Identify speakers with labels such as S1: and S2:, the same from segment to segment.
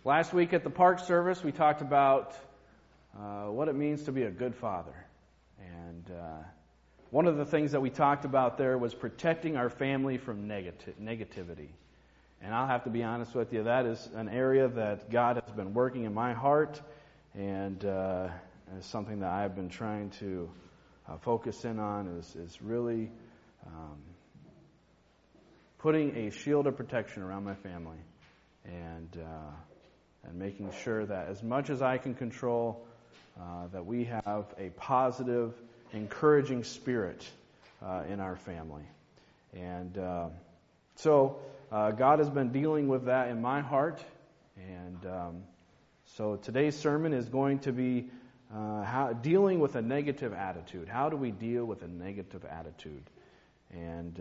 S1: Last week at the park service, we talked about what it means to be a good father. And one of the things that we talked about there was protecting our family from negativity. And I'll have to be honest with you, that is an area that God has been working in my heart, and is something that I've been trying to focus in on is really putting a shield of protection around my family, and making sure that as much as I can control, that we have a positive, encouraging spirit in our family. And so God has been dealing with that in my heart. And so today's sermon is going to be dealing with a negative attitude. How do we deal with a negative attitude? And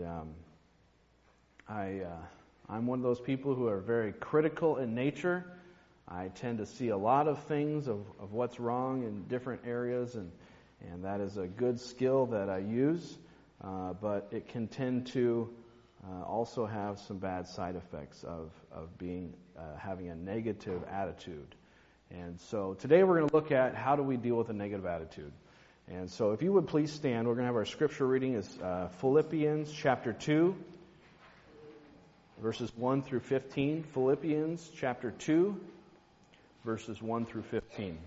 S1: I'm one of those people who are very critical in nature. I tend to see a lot of things of what's wrong in different areas, and that is a good skill that I use, but it can tend to also have some bad side effects of having a negative attitude. And so today we're going to look at how do we deal with a negative attitude. And so if you would please stand, we're going to have our scripture reading is Philippians chapter 2, verses 1 through 15. Philippians chapter 2, verses 1 through 15.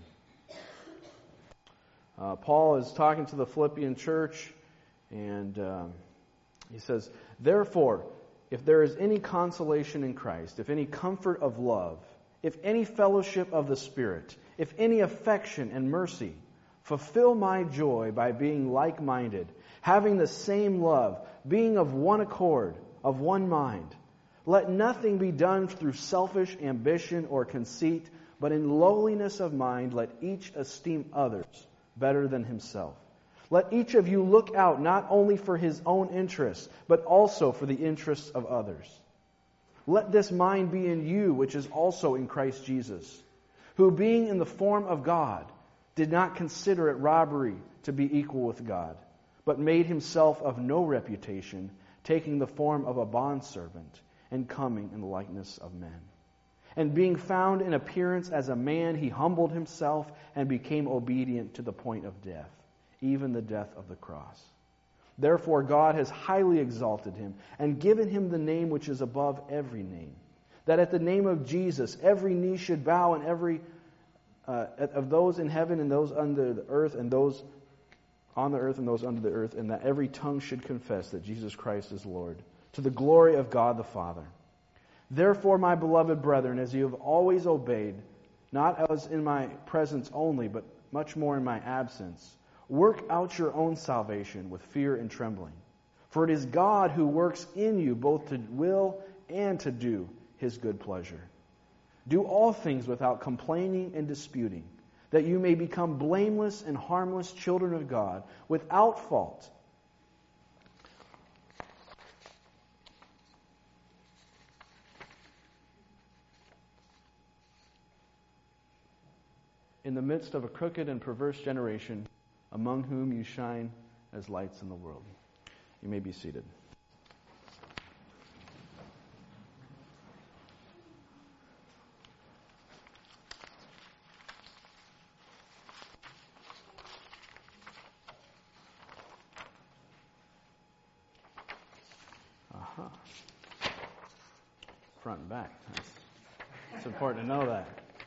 S1: Paul is talking to the Philippian church, and he says, "Therefore, if there is any consolation in Christ, if any comfort of love, if any fellowship of the Spirit, if any affection and mercy, fulfill my joy by being like-minded, having the same love, being of one accord, of one mind. Let nothing be done through selfish ambition or conceit, but in lowliness of mind let each esteem others better than himself. Let each of you look out not only for his own interests, but also for the interests of others. Let this mind be in you, which is also in Christ Jesus, who being in the form of God, did not consider it robbery to be equal with God, but made himself of no reputation, taking the form of a bondservant, and coming in the likeness of men. And being found in appearance as a man, he humbled himself and became obedient to the point of death, even the death of the cross. Therefore God has highly exalted him and given him the name which is above every name, that at the name of Jesus every knee should bow, and every of those in heaven and those under the earth and those on the earth and those under the earth, and that every tongue should confess that Jesus Christ is Lord, to the glory of God the Father. Therefore, my beloved brethren, as you have always obeyed, not as in my presence only, but much more in my absence, work out your own salvation with fear and trembling. For it is God who works in you both to will and to do his good pleasure. Do all things without complaining and disputing, that you may become blameless and harmless children of God, without fault, in the midst of a crooked and perverse generation, among whom you shine as lights in the world." You may be seated. Front and back. It's important to know that.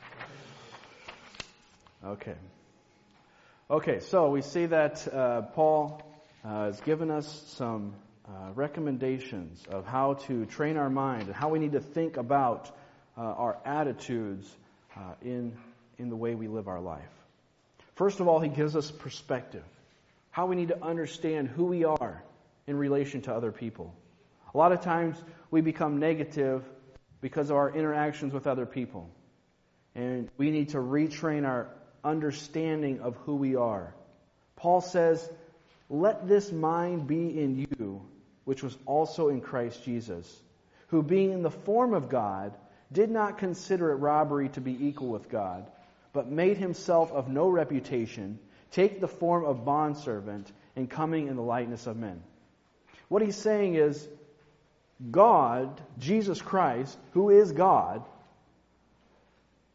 S1: Okay, so we see that Paul has given us some recommendations of how to train our mind and how we need to think about our attitudes in the way we live our life. First of all, he gives us perspective, how we need to understand who we are in relation to other people. A lot of times we become negative because of our interactions with other people, and we need to retrain our understanding of who we are. Paul says, "Let this mind be in you, which was also in Christ Jesus, who being in the form of God, did not consider it robbery to be equal with God, but made himself of no reputation, take the form of bondservant, and coming in the likeness of men." What he's saying is, God, Jesus Christ, who is God,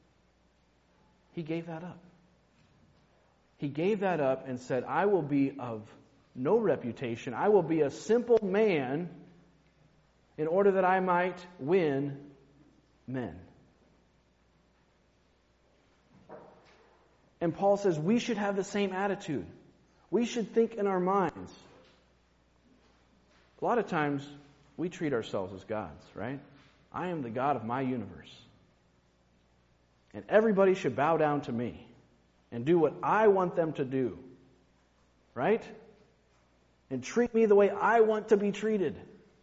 S1: He gave that up. He gave that up and said, I will be of no reputation. I will be a simple man in order that I might win men. And Paul says we should have the same attitude. We should think in our minds. A lot of times we treat ourselves as gods, right? I am the God of my universe. And everybody should bow down to me and do what I want them to do. Right? And treat me the way I want to be treated.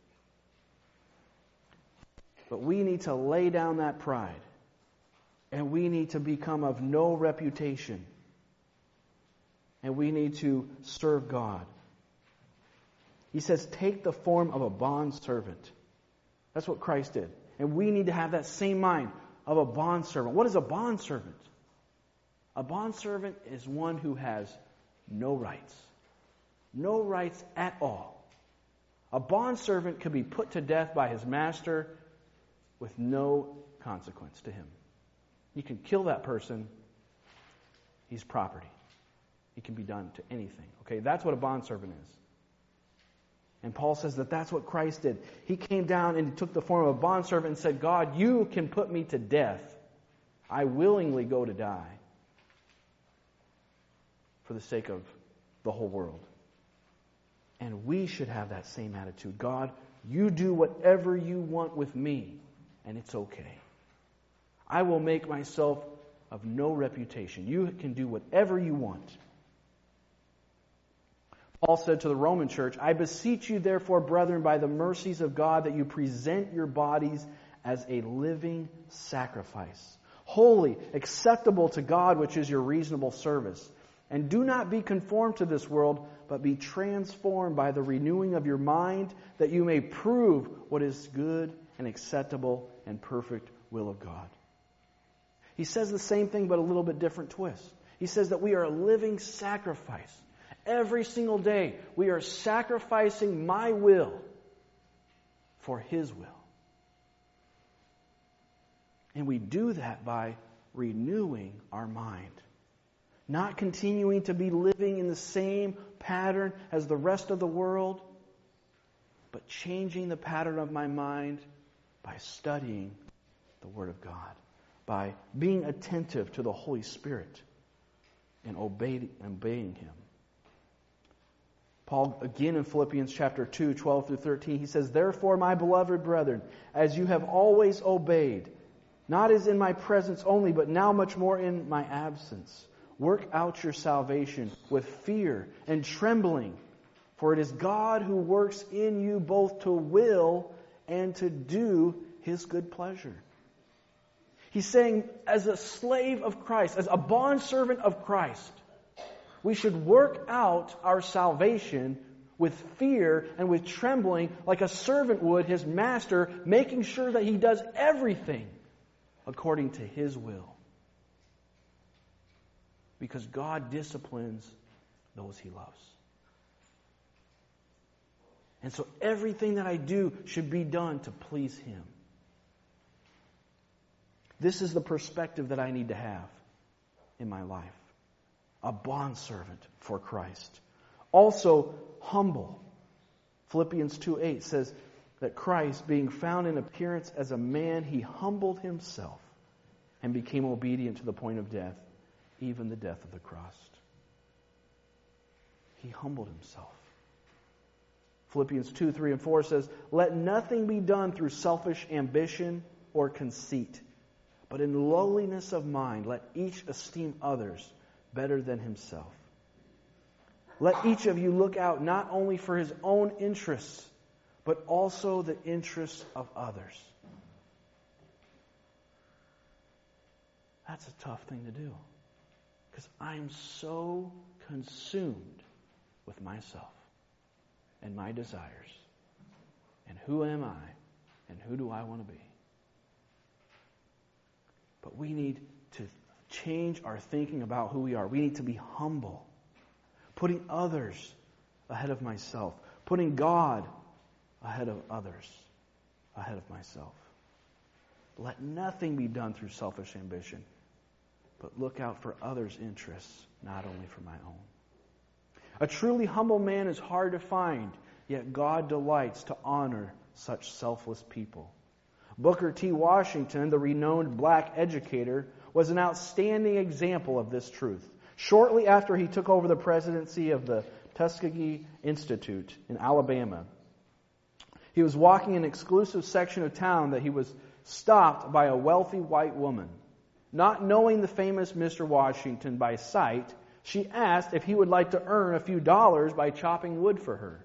S1: But we need to lay down that pride. And we need to become of no reputation. And we need to serve God. He says, take the form of a bondservant. That's what Christ did. And we need to have that same mind of a bondservant. What is a bondservant? A bondservant is one who has no rights. No rights at all. A bondservant could be put to death by his master with no consequence to him. You can kill that person. He's property. He can be done to anything. Okay, that's what a bondservant is. And Paul says that that's what Christ did. He came down and he took the form of a bondservant and said, God, you can put me to death. I willingly go to die for the sake of the whole world. And we should have that same attitude. God, you do whatever you want with me, and it's okay. I will make myself of no reputation. You can do whatever you want. Paul said to the Roman church, I beseech you therefore, brethren, by the mercies of God, that you present your bodies as a living sacrifice, holy, acceptable to God, which is your reasonable service. And do not be conformed to this world, but be transformed by the renewing of your mind, that you may prove what is good and acceptable and perfect will of God. He says the same thing, but a little bit different twist. He says that we are a living sacrifice. Every single day, we are sacrificing my will for His will. And we do that by renewing our mind. Not continuing to be living in the same pattern as the rest of the world, but changing the pattern of my mind by studying the Word of God, by being attentive to the Holy Spirit and obeying Him. Paul, again in Philippians chapter 2, 12 through 13, he says, Therefore, my beloved brethren, as you have always obeyed, not as in my presence only, but now much more in my absence, work out your salvation with fear and trembling, for it is God who works in you both to will and to do His good pleasure. He's saying, as a slave of Christ, as a bondservant of Christ, we should work out our salvation with fear and with trembling, like a servant would his master, making sure that he does everything according to His will. Because God disciplines those He loves. And so everything that I do should be done to please Him. This is the perspective that I need to have in my life. A bondservant for Christ. Also humble. Philippians 2:8 says that Christ, being found in appearance as a man, He humbled Himself and became obedient to the point of death, even the death of the cross. He humbled Himself. Philippians 2, 3, and 4 says, Let nothing be done through selfish ambition or conceit, but in lowliness of mind let each esteem others better than himself. Let each of you look out not only for his own interests, but also the interests of others. That's a tough thing to do. Because I'm so consumed with myself and my desires. And who am I? And who do I want to be? But we need to change our thinking about who we are. We need to be humble. Putting others ahead of myself. Putting God ahead of others. Ahead of myself. Let nothing be done through selfish ambition. but look out for others' interests, not only for my own. A truly humble man is hard to find, yet God delights to honor such selfless people. Booker T. Washington, the renowned black educator, was an outstanding example of this truth. Shortly after he took over the presidency of the Tuskegee Institute in Alabama, he was walking in an exclusive section of town that he was stopped by a wealthy white woman. Not knowing the famous Mr. Washington by sight, she asked if he would like to earn a few dollars by chopping wood for her.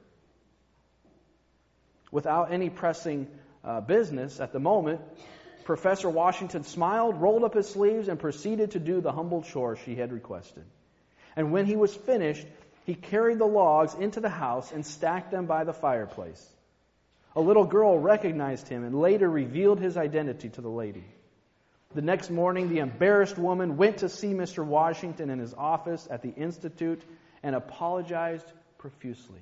S1: Without any pressing business at the moment, Professor Washington smiled, rolled up his sleeves, and proceeded to do the humble chore she had requested. And when he was finished, he carried the logs into the house and stacked them by the fireplace. A little girl recognized him and later revealed his identity to the lady. The next morning, the embarrassed woman went to see Mr. Washington in his office at the Institute and apologized profusely.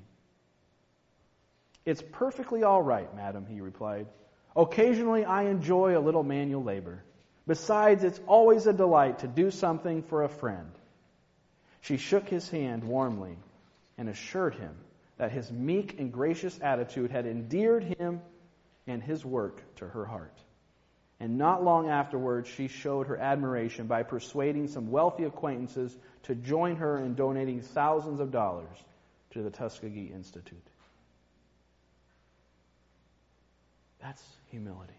S1: "It's perfectly all right, madam," he replied. "Occasionally I enjoy a little manual labor. Besides, it's always a delight to do something for a friend." She shook his hand warmly and assured him that his meek and gracious attitude had endeared him and his work to her heart. And not long afterwards, she showed her admiration by persuading some wealthy acquaintances to join her in donating thousands of dollars to the Tuskegee Institute. That's humility.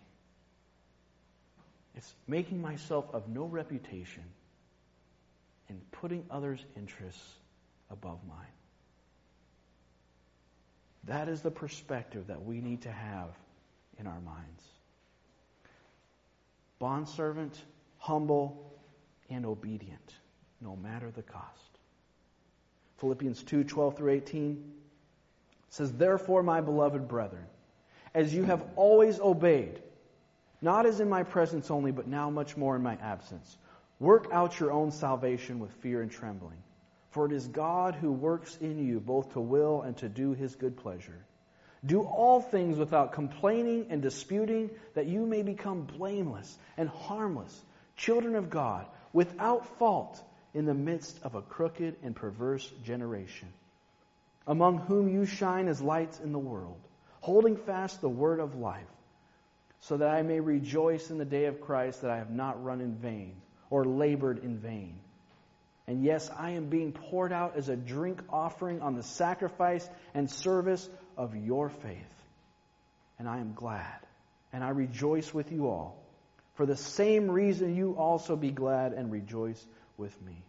S1: It's making myself of no reputation and putting others' interests above mine. That is the perspective that we need to have in our minds. Bondservant, humble, and obedient, no matter the cost. Philippians 2:12 through 18 says, "Therefore, my beloved brethren, as you have always obeyed, not as in my presence only, but now much more in my absence, work out your own salvation with fear and trembling. For it is God who works in you both to will and to do His good pleasure. Do all things without complaining and disputing, that you may become blameless and harmless, children of God, without fault in the midst of a crooked and perverse generation, among whom you shine as lights in the world, holding fast the word of life, so that I may rejoice in the day of Christ that I have not run in vain or labored in vain. And yes, I am being poured out as a drink offering on the sacrifice and service of your faith. And I am glad, and I rejoice with you all. For the same reason you also be glad and rejoice with me."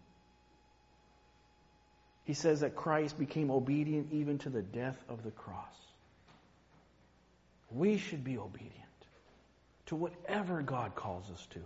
S1: He says that Christ became obedient even to the death of the cross. We should be obedient to whatever God calls us to.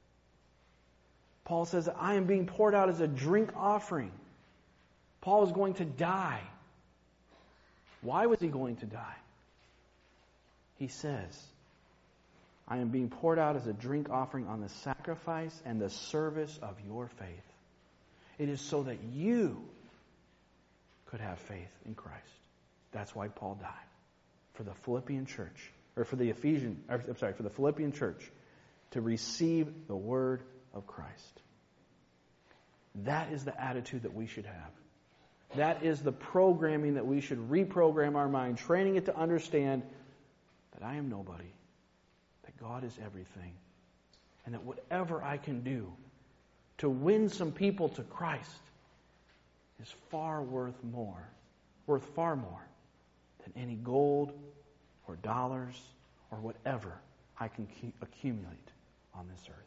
S1: Paul says that I am being poured out as a drink offering. Paul is going to die. Why was he going to die? He says, I am being poured out as a drink offering on the sacrifice and the service of your faith. It is so that you could have faith in Christ. That's why Paul died. For the Philippian church, or for the Philippian church to receive the word of Christ. That is the attitude that we should have. That is the programming that we should reprogram our mind, training it to understand that I am nobody, that God is everything, and that whatever I can do to win some people to Christ is worth far more than any gold or dollars or whatever I can accumulate on this earth.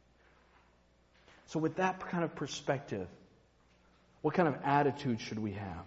S1: So with that kind of perspective, what kind of attitude should we have?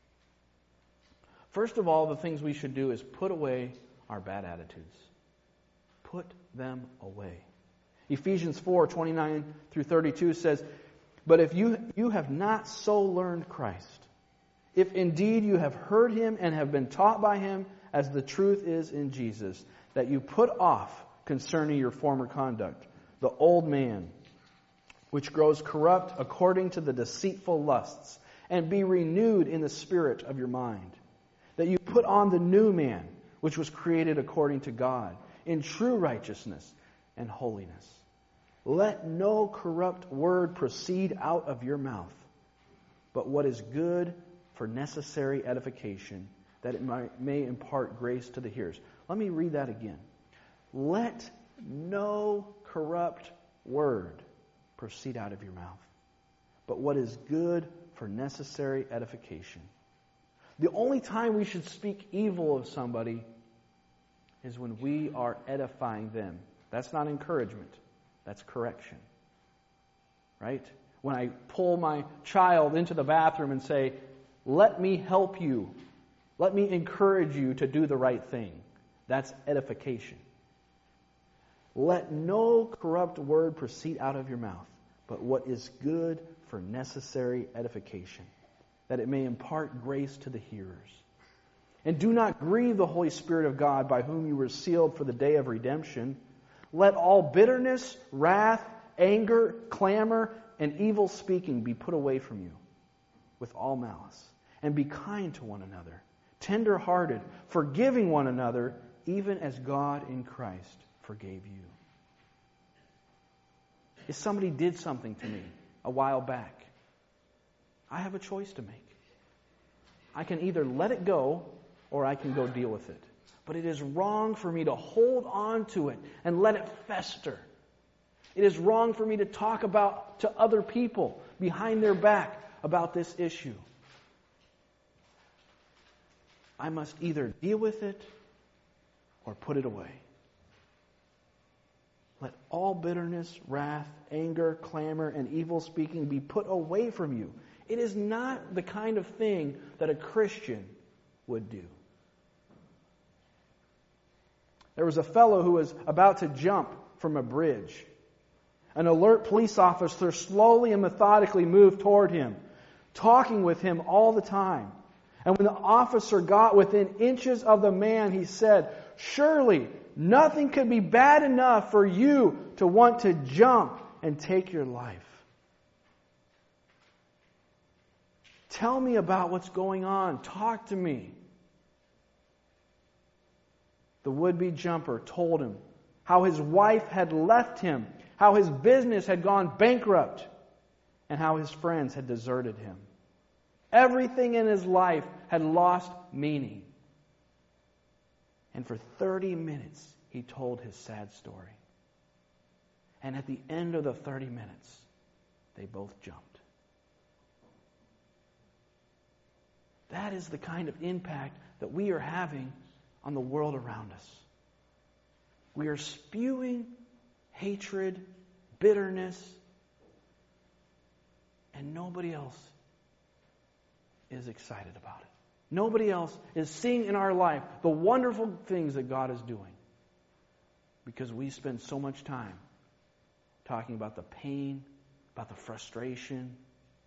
S1: First of all, the things we should do is put away our bad attitudes. Put them away. Ephesians 4:29 through 32 says, "But if you have not so learned Christ, if indeed you have heard Him and have been taught by Him, as the truth is in Jesus, that you put off concerning your former conduct the old man, which grows corrupt according to the deceitful lusts, and be renewed in the spirit of your mind. That you put on the new man, which was created according to God, in true righteousness and holiness. Let no corrupt word proceed out of your mouth, but what is good for necessary edification, that it may impart grace to the hearers. Let me read that again. Let no corrupt word proceed out of your mouth, but what is good for necessary edification. The only time we should speak evil of somebody is when we are edifying them. That's not encouragement. That's correction. Right? When I pull my child into the bathroom and say, let me help you. Let me encourage you to do the right thing. That's edification. Let no corrupt word proceed out of your mouth, but what is good for necessary edification, that it may impart grace to the hearers. And do not grieve the Holy Spirit of God, by whom you were sealed for the day of redemption. Let all bitterness, wrath, anger, clamor, and evil speaking be put away from you, with all malice. And be kind to one another, tender-hearted, forgiving one another, even as God in Christ forgave you. If somebody did something to me a while back, I have a choice to make. I can either let it go or I can go deal with it. But it is wrong for me to hold on to it and let it fester. It is wrong for me to talk to other people behind their back about this issue. I must either deal with it or put it away. Let all bitterness, wrath, anger, clamor, and evil speaking be put away from you. It is not the kind of thing that a Christian would do. There was a fellow who was about to jump from a bridge. An alert police officer slowly and methodically moved toward him, talking with him all the time. And when the officer got within inches of the man, he said, "Surely nothing could be bad enough for you to want to jump and take your life. Tell me about what's going on. Talk to me." The would-be jumper told him how his wife had left him, how his business had gone bankrupt, and how his friends had deserted him. Everything in his life had lost meaning. And for 30 minutes, he told his sad story. And at the end of the 30 minutes, they both jumped. That is the kind of impact that we are having on the world around us. We are spewing hatred, bitterness, and nobody else is excited about it. Nobody else is seeing in our life the wonderful things that God is doing, because we spend so much time talking about the pain, about the frustration.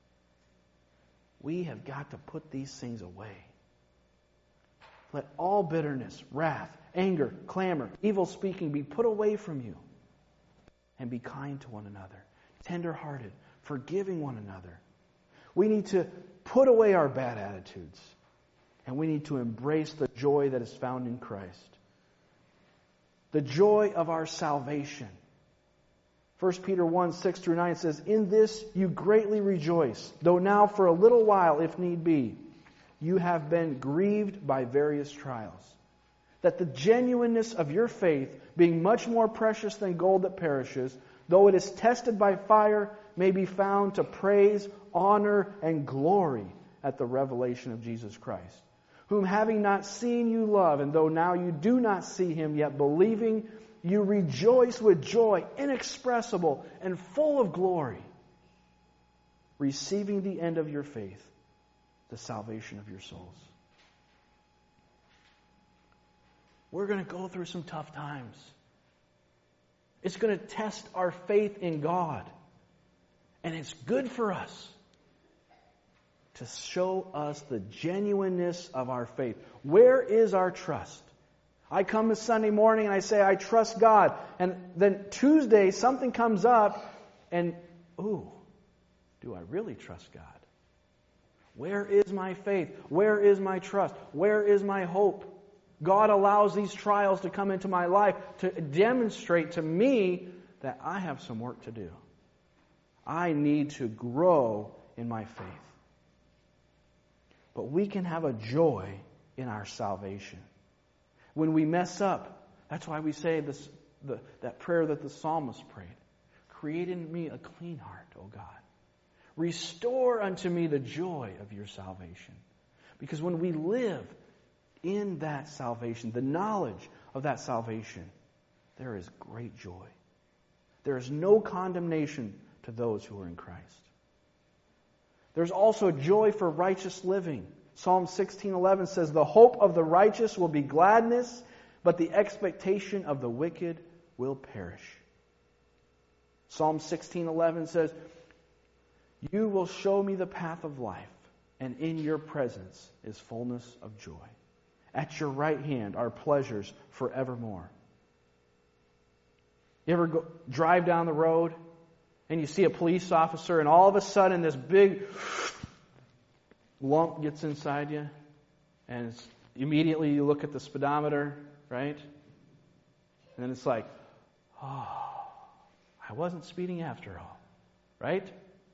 S1: We have got to put these things away. Let all bitterness, wrath, anger, clamor, evil speaking be put away from you. And be kind to one another, tender-hearted, forgiving one another. We need to put away our bad attitudes. And we need to embrace the joy that is found in Christ. The joy of our salvation. 1 Peter 1, 6-9 says, "In this you greatly rejoice, though now for a little while, if need be, you have been grieved by various trials, that the genuineness of your faith, being much more precious than gold that perishes, though it is tested by fire, may be found to praise, honor, and glory at the revelation of Jesus Christ, whom having not seen you love, and though now you do not see him, yet believing, you rejoice with joy inexpressible and full of glory, receiving the end of your faith, the salvation of your souls." We're going to go through some tough times. It's going to test our faith in God. And it's good for us to show us the genuineness of our faith. Where is our trust? I come this Sunday morning and I say, I trust God. And then Tuesday, something comes up and, do I really trust God? Where is my faith? Where is my trust? Where is my hope? God allows these trials to come into my life to demonstrate to me that I have some work to do. I need to grow in my faith. But we can have a joy in our salvation. When we mess up, that's why we say that prayer that the psalmist prayed. Create in me a clean heart, O God. Restore unto me the joy of your salvation. Because when we live in that salvation, the knowledge of that salvation, there is great joy. There is no condemnation to those who are in Christ. There's also joy for righteous living. Psalm 16:11 says, "The hope of the righteous will be gladness, but the expectation of the wicked will perish." Psalm 16:11 says, "You will show me the path of life, and in your presence is fullness of joy. At your right hand are pleasures forevermore." You ever drive down the road and you see a police officer and all of a sudden this big lump gets inside you and immediately you look at the speedometer, right? And then it's like, oh, I wasn't speeding after all, right?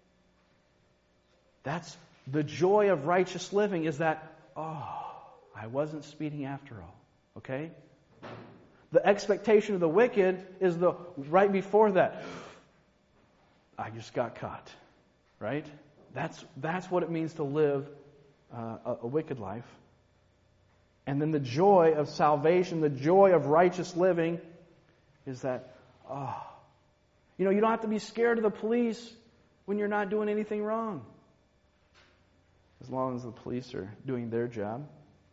S1: That's the joy of righteous living, is that, oh, I wasn't speeding after all, okay? The expectation of the wicked is the right before that, I just got caught, right? That's what it means to live a wicked life. And then the joy of salvation, the joy of righteous living is that, you don't have to be scared of the police when you're not doing anything wrong. As long as the police are doing their job.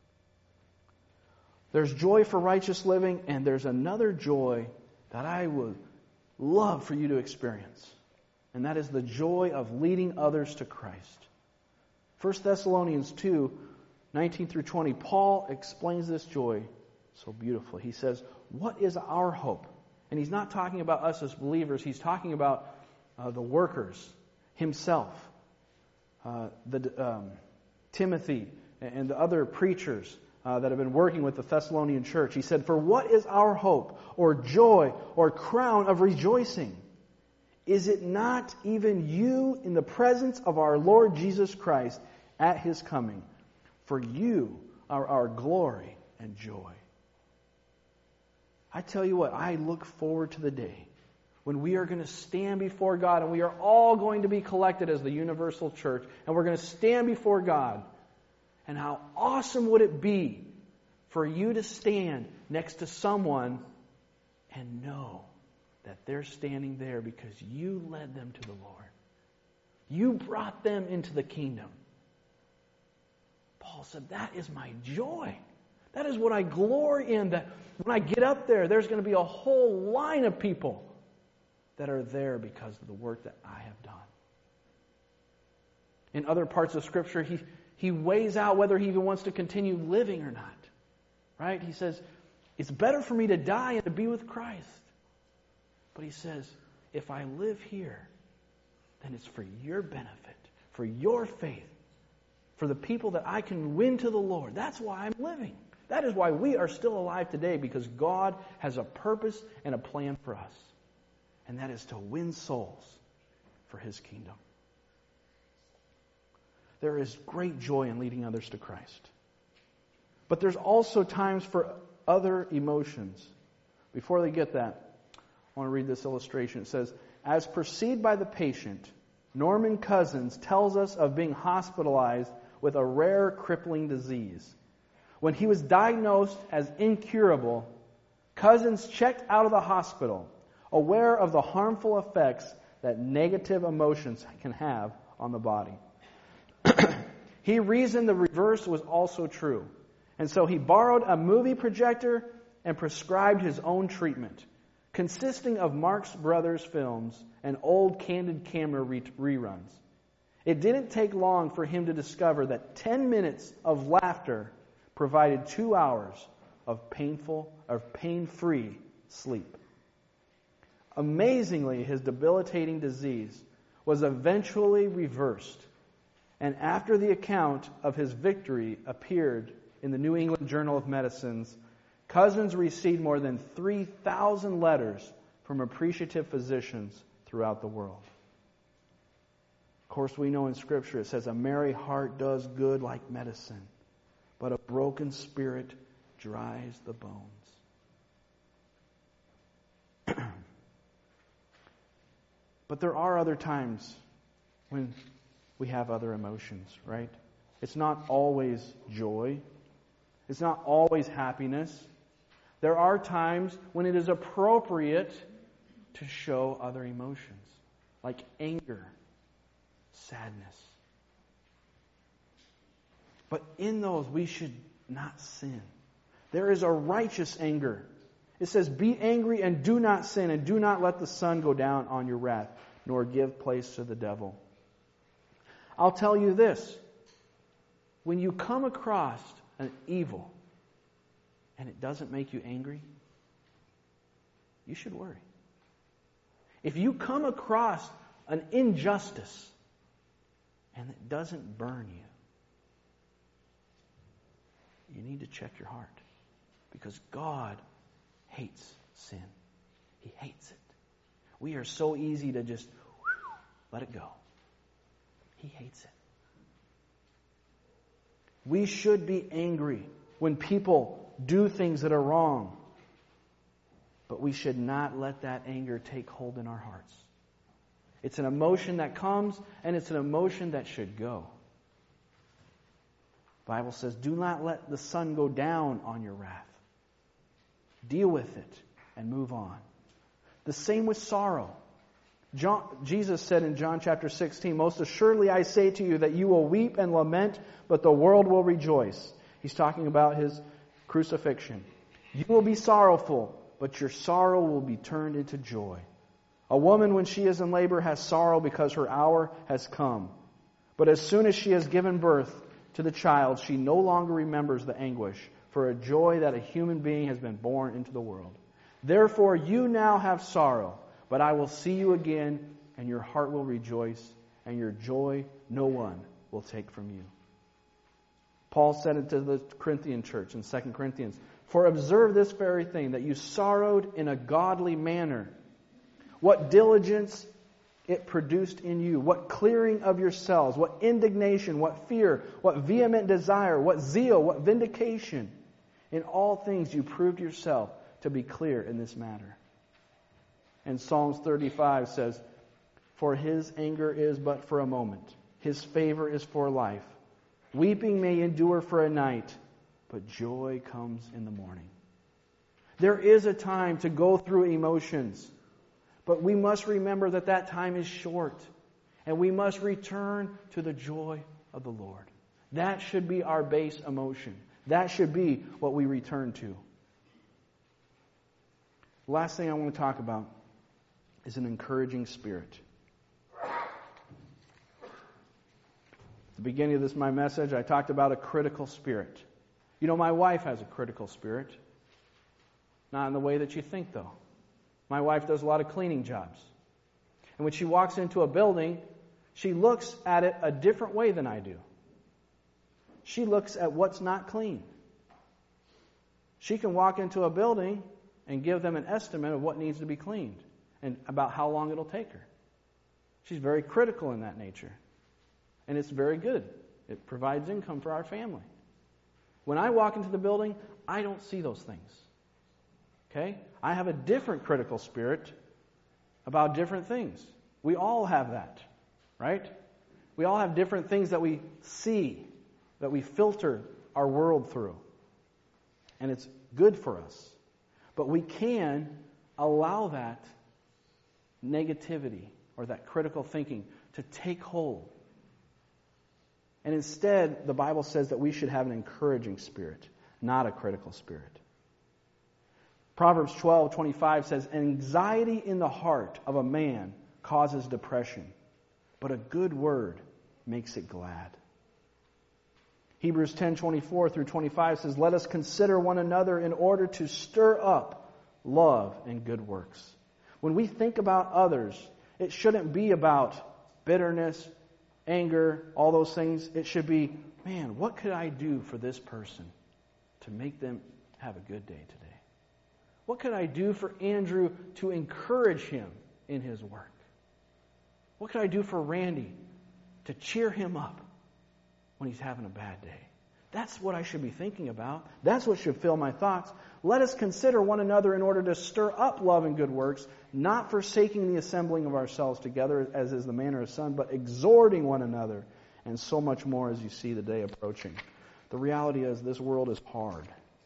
S1: There's joy for righteous living, and there's another joy that I would love for you to experience. And that is the joy of leading others to Christ. 1 Thessalonians 2:19-20, Paul explains this joy so beautifully. He says, what is our hope? And he's not talking about us as believers. He's talking about the workers, himself, Timothy, and the other preachers that have been working with the Thessalonian church. He said, "For what is our hope, or joy, or crown of rejoicing? Is it not even you in the presence of our Lord Jesus Christ at His coming? For you are our glory and joy." I tell you what, I look forward to the day when we are going to stand before God, and we are all going to be collected as the universal church, and we're going to stand before God. And how awesome would it be for you to stand next to someone and know that they're standing there because you led them to the Lord. You brought them into the kingdom. Paul said, that is my joy. That is what I glory in, that when I get up there, there's going to be a whole line of people that are there because of the work that I have done. In other parts of Scripture, he weighs out whether he even wants to continue living or not. Right? He says, it's better for me to die and to be with Christ. But he says, if I live here, then it's for your benefit, for your faith, for the people that I can win to the Lord. That's why I'm living. That is why we are still alive today, because God has a purpose and a plan for us. And that is to win souls for His kingdom. There is great joy in leading others to Christ. But there's also times for other emotions. Before they get that, I want to read this illustration. It says, as perceived by the patient, Norman Cousins tells us of being hospitalized with a rare crippling disease. When he was diagnosed as incurable, Cousins checked out of the hospital, aware of the harmful effects that negative emotions can have on the body. He reasoned the reverse was also true. And so he borrowed a movie projector and prescribed his own treatment, consisting of Marx Brothers films and old Candid Camera reruns. It didn't take long for him to discover that 10 minutes of laughter provided 2 hours of pain-free sleep. Amazingly, his debilitating disease was eventually reversed. And after the account of his victory appeared in the New England Journal of Medicine's, Cousins received more than 3,000 letters from appreciative physicians throughout the world. Of course, we know in Scripture it says, a merry heart does good like medicine, but a broken spirit dries the bones. But there are other times when we have other emotions, right? It's not always joy. It's not always happiness. There are times when it is appropriate to show other emotions, like anger, sadness. But in those, we should not sin. There is a righteous anger. It says, be angry and do not sin, and do not let the sun go down on your wrath, nor give place to the devil. I'll tell you this. When you come across an evil and it doesn't make you angry, you should worry. If you come across an injustice and it doesn't burn you, you need to check your heart. Because God hates sin. He hates it. We are so easy to just let it go. He hates it. We should be angry when people do things that are wrong. But we should not let that anger take hold in our hearts. It's an emotion that comes, and it's an emotion that should go. The Bible says, do not let the sun go down on your wrath. Deal with it and move on. The same with sorrow. Jesus said in John chapter 16, most assuredly I say to you that you will weep and lament, but the world will rejoice. He's talking about His crucifixion. You will be sorrowful, but your sorrow will be turned into joy. A woman, when she is in labor, has sorrow because her hour has come. But as soon as she has given birth to the child, she no longer remembers the anguish for a joy that a human being has been born into the world. Therefore, you now have sorrow, but I will see you again, and your heart will rejoice, and your joy no one will take from you. Paul said it to the Corinthian church in 2 Corinthians, for observe this very thing, that you sorrowed in a godly manner. What diligence it produced in you, what clearing of yourselves, what indignation, what fear, what vehement desire, what zeal, what vindication. In all things you proved yourself to be clear in this matter. And Psalms 35 says, for His anger is but for a moment. His favor is for life. Weeping may endure for a night, but joy comes in the morning. There is a time to go through emotions, but we must remember that that time is short, and we must return to the joy of the Lord. That should be our base emotion. That should be what we return to. The last thing I want to talk about is an encouraging spirit. At the beginning of my message, I talked about a critical spirit. You know, my wife has a critical spirit. Not in the way that you think, though. My wife does a lot of cleaning jobs. And when she walks into a building, she looks at it a different way than I do. She looks at what's not clean. She can walk into a building and give them an estimate of what needs to be cleaned and about how long it'll take her. She's very critical in that nature. And it's very good. It provides income for our family. When I walk into the building, I don't see those things. Okay? I have a different critical spirit about different things. We all have that, right? We all have different things that we see, that we filter our world through. And it's good for us. But we can allow that negativity or that critical thinking to take hold. And instead, the Bible says that we should have an encouraging spirit, not a critical spirit. Proverbs 12:25 says, anxiety in the heart of a man causes depression, but a good word makes it glad. Hebrews 10:24 through 25 says, let us consider one another in order to stir up love and good works. When we think about others, it shouldn't be about bitterness, anger, all those things. It should be, man, what could I do for this person to make them have a good day today? What could I do for Andrew to encourage him in his work? What could I do for Randy to cheer him up when he's having a bad day? That's what I should be thinking about. That's what should fill my thoughts. Let us consider one another in order to stir up love and good works, not forsaking the assembling of ourselves together, as is the manner of some, but exhorting one another, and so much more as you see the day approaching. The reality is this world is hard.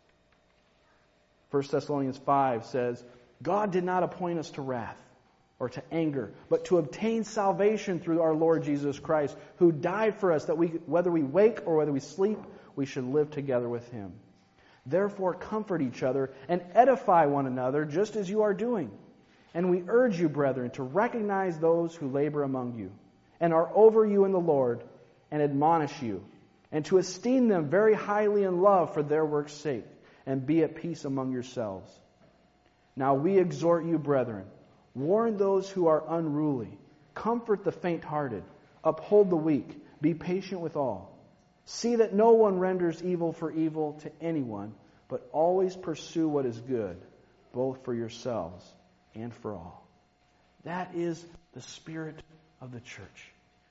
S1: 1 Thessalonians 5 says, God did not appoint us to wrath or to anger, but to obtain salvation through our Lord Jesus Christ, who died for us, that whether we wake or whether we sleep, we should live together with Him. Therefore, comfort each other and edify one another, just as you are doing. And we urge you, brethren, to recognize those who labor among you and are over you in the Lord, and admonish you, and to esteem them very highly in love for their work's sake, and be at peace among yourselves. Now we exhort you, brethren, warn those who are unruly, comfort the faint-hearted, uphold the weak, be patient with all. See that no one renders evil for evil to anyone, but always pursue what is good, both for yourselves and for all. That is the spirit of the church.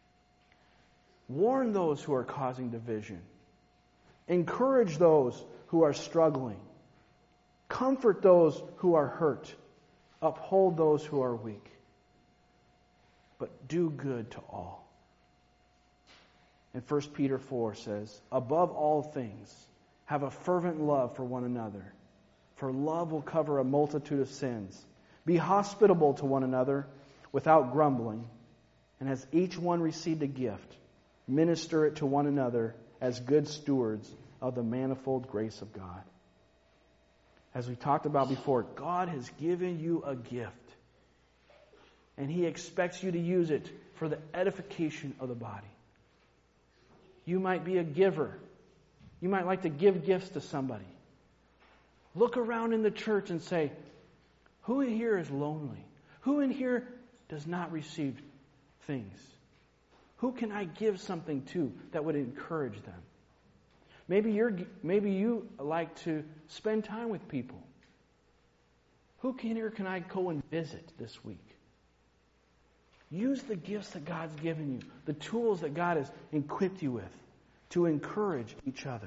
S1: Warn those who are causing division. Encourage those who are struggling. Comfort those who are hurt. Uphold those who are weak. But do good to all. And 1 Peter 4 says, above all things, have a fervent love for one another, for love will cover a multitude of sins. Be hospitable to one another without grumbling, and as each one received a gift, minister it to one another as good stewards of the manifold grace of God. As we talked about before, God has given you a gift, and He expects you to use it for the edification of the body. You might be a giver. You might like to give gifts to somebody. Look around in the church and say, who in here is lonely? Who in here does not receive things? Who can I give something to that would encourage them? Maybe you like to spend time with people. Who here can I go and visit this week? Use the gifts that God's given you, the tools that God has equipped you with, to encourage each other.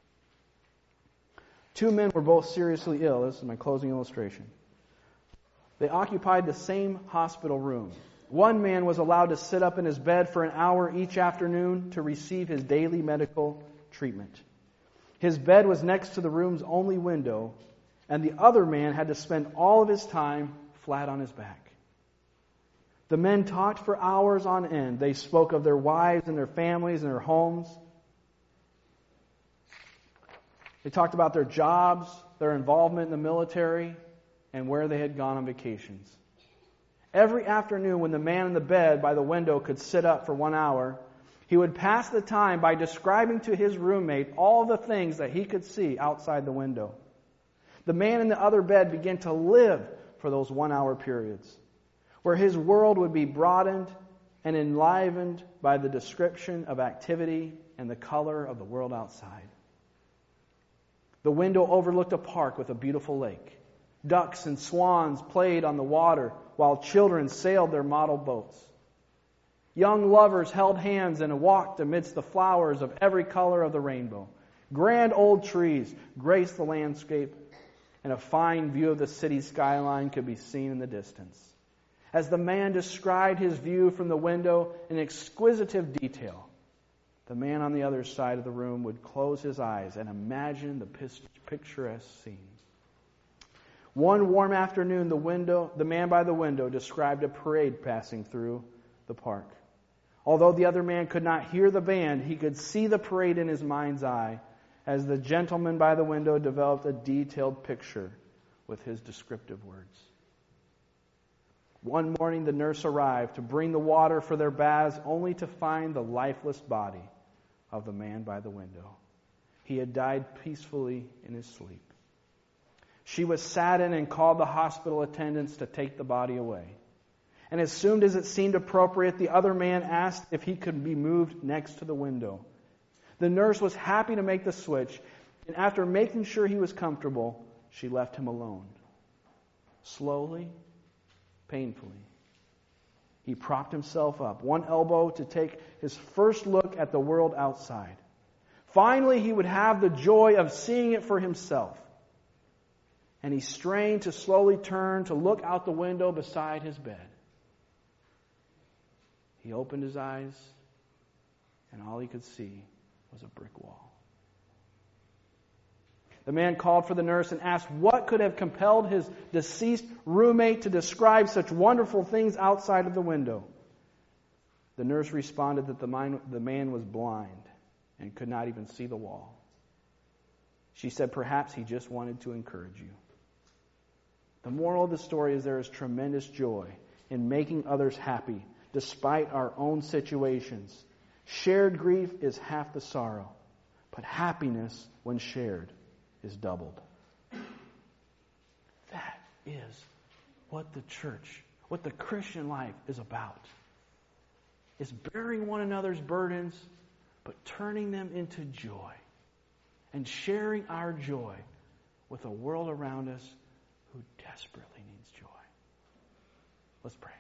S1: 2 men were both seriously ill. This is my closing illustration. They occupied the same hospital room. One man was allowed to sit up in his bed for an hour each afternoon to receive his daily medical treatment. His bed was next to the room's only window, and the other man had to spend all of his time flat on his back. The men talked for hours on end. They spoke of their wives and their families and their homes. They talked about their jobs, their involvement in the military, and where they had gone on vacations. Every afternoon when the man in the bed by the window could sit up for 1 hour, he would pass the time by describing to his roommate all the things that he could see outside the window. The man in the other bed began to live for those 1 hour periods, where his world would be broadened and enlivened by the description of activity and the color of the world outside. The window overlooked a park with a beautiful lake. Ducks and swans played on the water while children sailed their model boats. Young lovers held hands and walked amidst the flowers of every color of the rainbow. Grand old trees graced the landscape, and a fine view of the city skyline could be seen in the distance. As the man described his view from the window in exquisite detail, the man on the other side of the room would close his eyes and imagine the picturesque scene. One warm afternoon, the man by the window described a parade passing through the park. Although the other man could not hear the band, he could see the parade in his mind's eye as the gentleman by the window developed a detailed picture with his descriptive words. One morning, the nurse arrived to bring the water for their baths, only to find the lifeless body of the man by the window. He had died peacefully in his sleep. She was saddened and called the hospital attendants to take the body away. And as soon as it seemed appropriate, the other man asked if he could be moved next to the window. The nurse was happy to make the switch, and after making sure he was comfortable, she left him alone. Slowly, painfully, he propped himself up, one elbow to take his first look at the world outside. Finally, he would have the joy of seeing it for himself. And he strained to slowly turn to look out the window beside his bed. He opened his eyes, and all he could see was a brick wall. The man called for the nurse and asked what could have compelled his deceased roommate to describe such wonderful things outside of the window. The nurse responded that the man was blind and could not even see the wall. She said, perhaps he just wanted to encourage you. The moral of the story is there is tremendous joy in making others happy despite our own situations. Shared grief is half the sorrow, but happiness, when shared, is doubled. That is what the church, what the Christian life is about. Is bearing one another's burdens, but turning them into joy and sharing our joy with a world around us who desperately needs joy. Let's pray.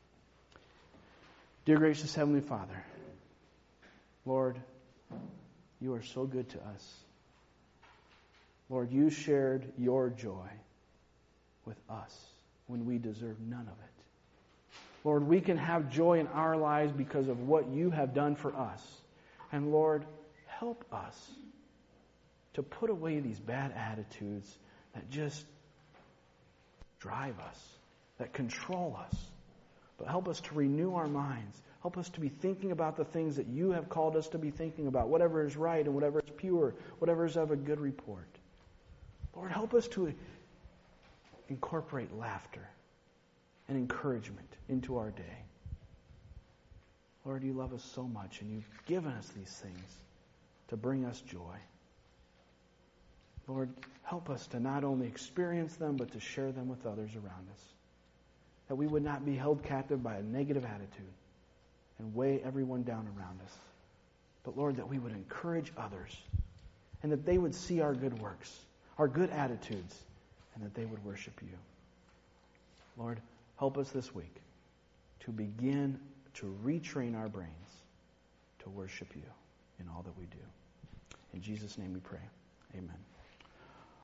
S1: Dear gracious Heavenly Father, Lord, you are so good to us. Lord, you shared your joy with us when we deserve none of it. Lord, we can have joy in our lives because of what you have done for us. And Lord, help us to put away these bad attitudes that just drive us, that control us. But help us to renew our minds. Help us to be thinking about the things that you have called us to be thinking about, whatever is right and whatever is pure, whatever is of a good report. Lord, help us to incorporate laughter and encouragement into our day. Lord, you love us so much, and you've given us these things to bring us joy. Lord, help us to not only experience them, but to share them with others around us. That we would not be held captive by a negative attitude and weigh everyone down around us. But Lord, that we would encourage others, and that they would see our good works, our good attitudes, and that they would worship you. Lord, help us this week to begin to retrain our brains to worship you in all that we do. In Jesus' name we pray. Amen.